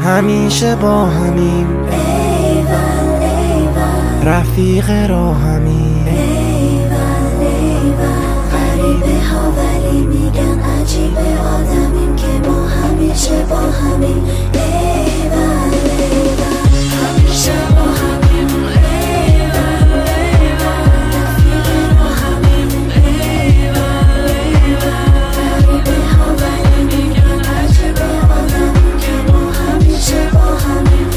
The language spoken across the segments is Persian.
همیشه با همیم، رفیق راهمیم، غریبه ها ولی میگن عجیبه آدمیم که ما همیشه با همیم، همیشه با همیم، رفیق راهمیم، غریبه ها ولی میگن عجیبه آدمیم که ما همیشه با همیم،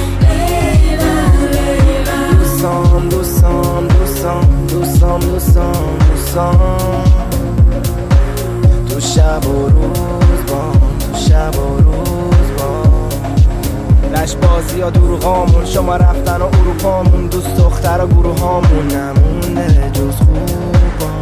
دوستام تو شب و روز با لش بازی ها دروغامون، شما رفتن و اروپامون، دوست دختر و گروه هامون نمونده جز خوبا.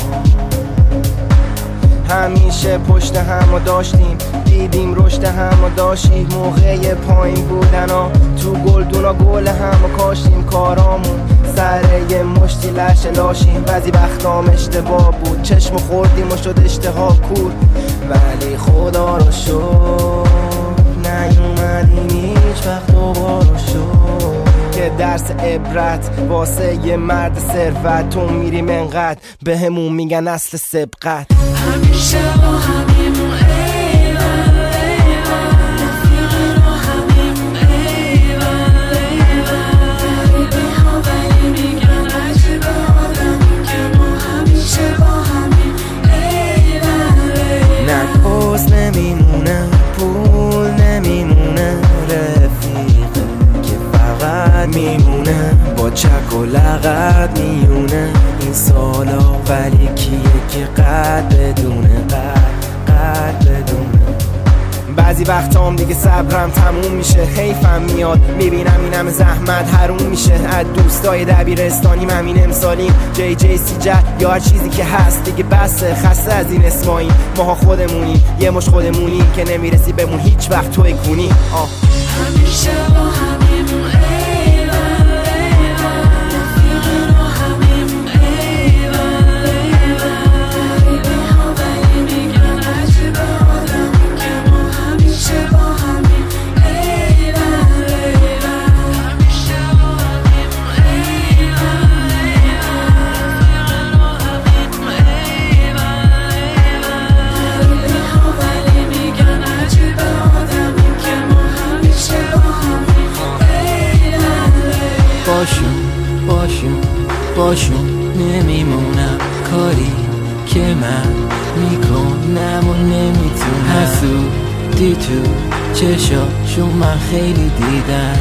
همیشه پشت هم و داشتیم، دیدیم رشد هم و داشتیم، موقع پایین بودن ها تو گلدونا گل هم و کاشتیم، کارامون سر یه مشتی لش لاشیم، بعضی وقتام اشتباه بود، چشم خوردیم و شد اشتها کور، ولی خدا رو شکر نیومدیم هیچ وقت دوباره شد که درس عبرت واسه یه مرد ثروت. تو میریم انقدر به همون میگن اصل سبقت، همیشه با همیم، رفیق راهمیم، غریبه ها ولی میگن عجیبه آدمیم که ما همیشه با همیم، نه پوز نمیمونه، پول نمیمونه، رفیقه که فقط میمونه، با چک و لغت میونه این سالا، ولی کیه که قد بدونه، قد بدونه. بعضی وقتام دیگه صبرم تموم میشه، حیفم میاد میبینم این همه زحمت حروم میشه. از دوستای دبیرستانیم همین امسالیم، جی سی یا هر چیزی که هست دیگه بسه، خسته از این اسماییم، ماها خودمونیم، یه مش خودمونیم که نمیرسی بمون هیچ وقت توی کنی. همیشه با همیم، رفیق راهمیم، غریبه ها ولی میگن عجیبه آدمیم که ما همیشه با همیم، همیشه با همیم، غریبه ها ولی میگن عجیبه آدمیم که ما همیشه با همیم، باشون نمیمونم، کاری که من میکنم و نمیتونم، حسودی تو چشاشون من خیلی دیدم،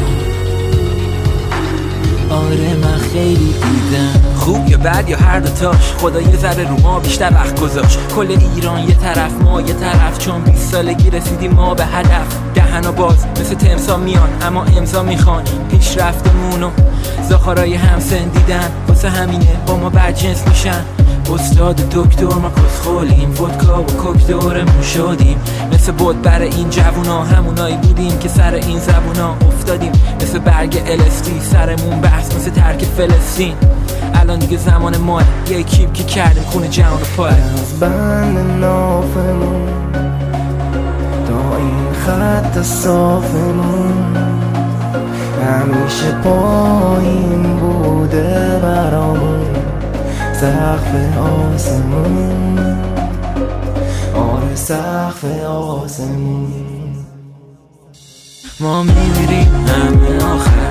آره من خیلی دیدم. خوب یا بد یا هر دوتاش، خدا یه ذره رو ما بیشتر وقت گذاشت، کل ایران یه طرف ما یه طرف، چون 20 سالگی رسیدیم ما به هدف، دهنا باز مثل تمسا میان اما امضا میخوان، پیش رفتمون و زاخارای همسن دیدن، واسه همینه با ما بدجنس میشن، استاد دکتر ما کسخولیم، ودکا و کوک دورمون شدیم، مثل بود برای این جوونا همونایی بودیم که سر این زبونا افتادیم، مثل برگ الستی سرمون بحث مثل ترک فلسطین، الان دیگه زمان ماه یه کیپ که کردیم خونه جهان رو پای، از بند نافمون تا این خط صافمون همیشه پایین بوده برامون سقف آسمون، آره سقف آسمون. ما میمیریم همه آخر